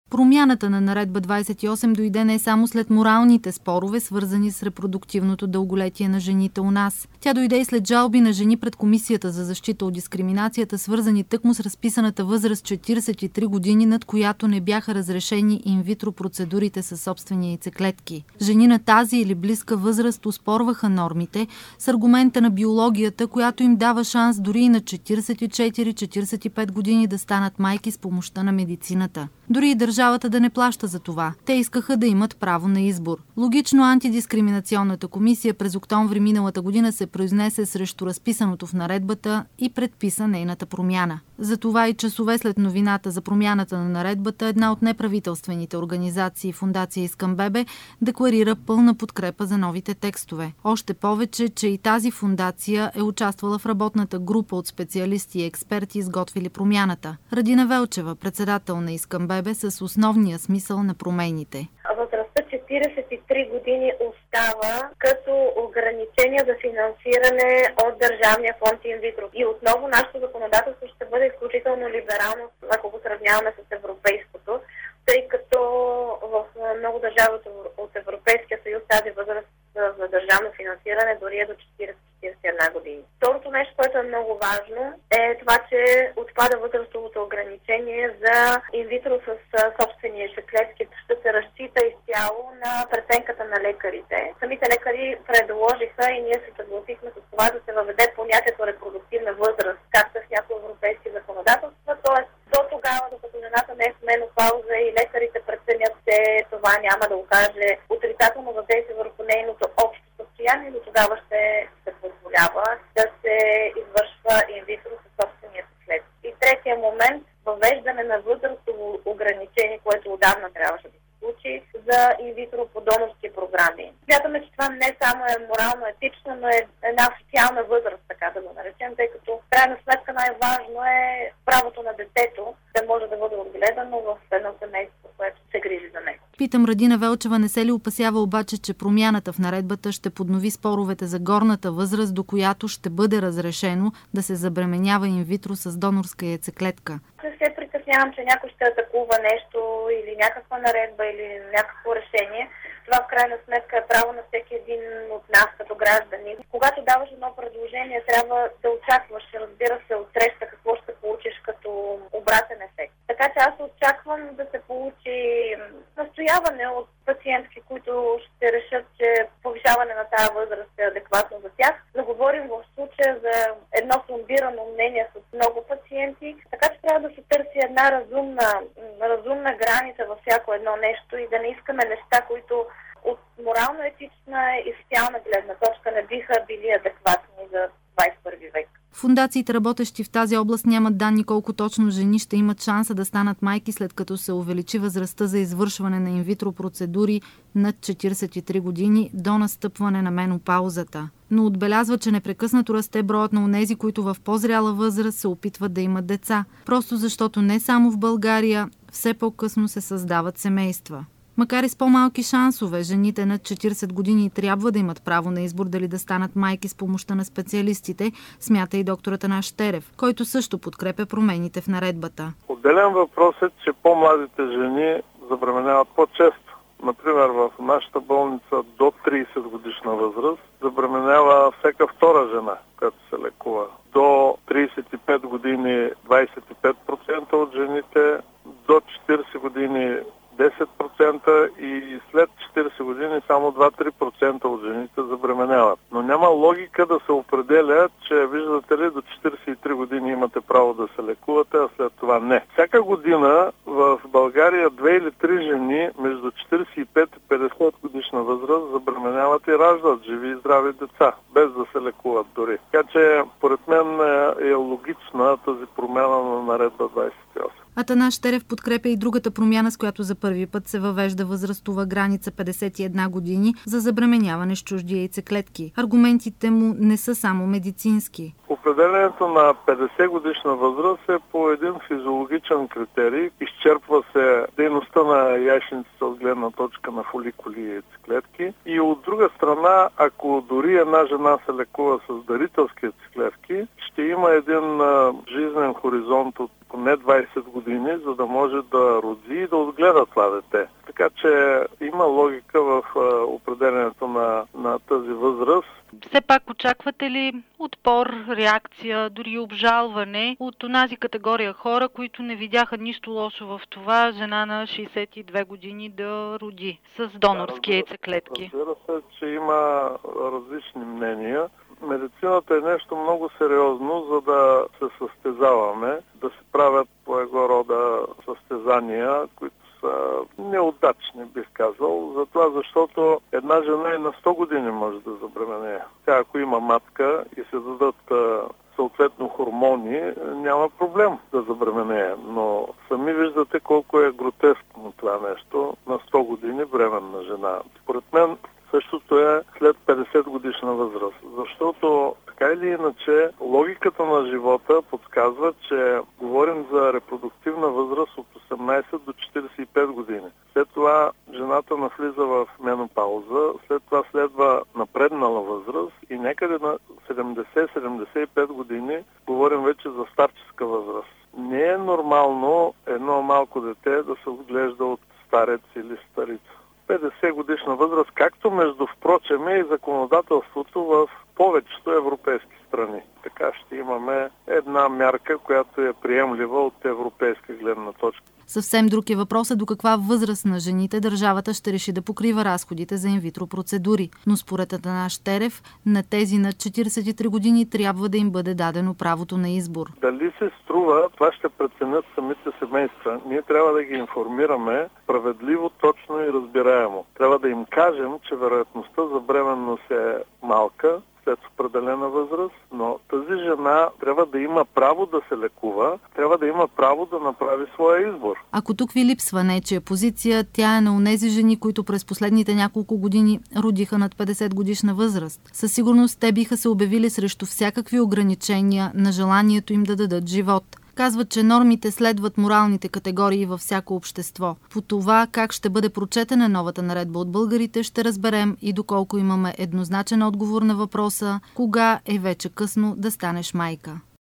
Промяната на Наредба 28 дойде не само след моралните спорове, свързани с репродуктивното дълголетие на жените у нас. Тя дойде и след жалби на жени пред Комисията за защита от дискриминацията, свързани тъкмо с разписаната възраст 43 години, над която не бяха разрешени инвитро процедурите със собствени яйцеклетки. Жени на тази или близка възраст оспорваха нормите с аргумента на биологията, която им дава шанс дори и на 44-45 години да станат майки с помощта на медицината. Дори и държавата да не плаща за това. Те искаха да имат право на избор. Логично антидискриминационната комисия през октомври миналата година се произнесе срещу разписаното в наредбата и предписа нейната промяна. Затова и часове след новината за промяната на наредбата, една от неправителствените организации, Фондация Искам бебе, декларира пълна подкрепа за новите текстове. Още повече, че и тази фондация е участвала в работната група от специалисти и експерти, изготвили промяната. Радина Велчева, председател на Искам бебе, с основния смисъл на промените. Възрастта 43 години остава като ограничение за финансиране от Държавния фонд инвитро. И отново нашето законодателство ще бъде изключително либерално, ако го сравняваме с европейското, тъй като в много държави от Европейския съюз тази възраст за държавно финансиране дори е до 40-41 години. Второто нещо, което е много важно, е това, че отпада възрастовото ограничение за инвитро с собствени яйцеклетки. Ще се разчита изцяло на преценката на лекарите. Самите лекари предложиха и ние се съгласихме с това да се въведе понятието репродуктивна възраст, както в някои европейски законодателства, т.е. до тогава, докато жената не е в менопауза и лекарите преценят, че това няма да окаже отрицателно въздействие върху нейното общо състояние, до тогава ще се позволява да се извършва инвитро със собствения след. И третия момент, въвеждане на възрастово ограничение, което отдавна трябваше да се случи за инвитро по донорски програми. Смятаме, че това не само е морално етично, но е една официална възраст, така да го наречем, тъй като в крайна сметка най-важно е правото на детето да може да бъде отгледано в едно семейство, което се грижи за него. Питам Радина Велчева, не се ли опасява обаче, че промяната в наредбата ще поднови споровете за горната възраст, до която ще бъде разрешено да се забременява инвитро с донорска яйцеклетка? Не се притеснявам, че някой ще атакува нещо или някаква наредба или някакво решение. Това в крайна сметка е право на всеки един от нас като граждани. Когато даваш едно предложение, трябва да очакваш, разбира се, отсреща какво ще получиш като обратен ефект. Така че аз очаквам да се получи настояване от пациентки, които ще решат, че повишаване на тази възраст е адекватно за тях. Да говорим в случая за едно фундирано мнение с много пациенти, така че трябва да се търси една разумна граница във всяко едно нещо и да не искаме неща, които от морално-етична и социална гледна точка не биха били адекватни за 21 век. Фондациите, работещи в тази област, нямат данни колко точно жени ще имат шанса да станат майки, след като се увеличи възрастта за извършване на инвитро процедури над 43 години до настъпване на менопаузата. Но отбелязва, че непрекъснато расте броят на онези, които в по-зряла възраст се опитват да имат деца. Просто защото не само в България все по-късно се създават семейства. Макар и с по-малки шансове, жените над 40 години трябва да имат право на избор дали да станат майки с помощта на специалистите, смята и доктор Атанас Щерев, който също подкрепя промените в наредбата. Отделен въпрос е, че по-младите жени забременяват по-често. Например, в нашата болница до 30 годишна възраст забременява всяка втора жена, която се лекува. До 35 години 25% от жените, до 40 години 10% и след 40 години само 2-3% от жените забременяват. Но няма логика да се определя, че виждате ли, до 43 години имате право да се лекувате, а след това не. Всяка година в България 2 или 3 жени между 45 и 50 годишна възраст забременяват и раждат живи и здрави деца, без да се лекуват дори. Така че, поред мен е логична тази промяна на наредба 28. Атанас Щерев подкрепя и другата промяна, с която за първи път се въвежда възрастова граница 51 години за забременяване с чужди яйцеклетки. Аргументите му не са само медицински. Определението на 50 годишна възраст е по един физиологичен критерий. Изчерпва се дейността на яйчницата от гледна точка на фоликули и яйцеклетки. И от друга страна, ако дори една жена се лекува с дарителски яйцеклетки, ще има един жизнен хоризонт от поне 20 години, за да може да роди и да отгледа това дете. Така че има логика в определението на тази възраст. Все пак очаквате ли отпор, реакция, дори обжалване от онази категория хора, които не видяха нищо лошо в това жена на 62 години да роди с донорски яйцеклетки? Разбира се, че има различни мнения. Медицината е нещо много сериозно, за да се състезаваме, да се правят по рода състезания, които са неудачни, бих казал. Затова, защото една жена и на 100 години може да забременее. Тя, ако има матка и се дадат съответно хормони, няма проблем да забременее. Но сами виждате колко е гротескно това нещо на 100 години бременна жена. Според мен същото е след 50 годишна възраст. Защото така или иначе логиката на живота подсказва, че говорим за репродуктивна възраст от 18 до 45 години. След това жената навлиза в менопауза, след това следва напреднала възраст и някъде на 70-75 години говорим вече за старческа възраст. Не е нормално едно малко дете да се отглежда от старец или старица. 50 годишна възраст, както между впрочем и законодателството в повечето европейски страни. Така ще имаме една мярка, която е приемлива от европейска гледна точка. Съвсем друг е въпросът до каква възраст на жените държавата ще реши да покрива разходите за инвитро процедури. Но според Атанас Щерев, на тези над 43 години трябва да им бъде дадено правото на избор. Дали се струва, това ще преценят самите семейства. Ние трябва да ги информираме справедливо, точно и разбираемо. Трябва да им кажем, че вероятността за бременност е малка, след определена възраст, но тази жена трябва да има право да се лекува, трябва да има право да направи своя избор. Ако тук ви липсва нечия позиция, тя е на онези жени, които през последните няколко години родиха над 50 годишна възраст. Със сигурност те биха се обявили срещу всякакви ограничения на желанието им да дадат живот. Казват, че нормите следват моралните категории във всяко общество. По това как ще бъде прочетена новата наредба от българите, ще разберем и доколко имаме еднозначен отговор на въпроса кога е вече късно да станеш майка.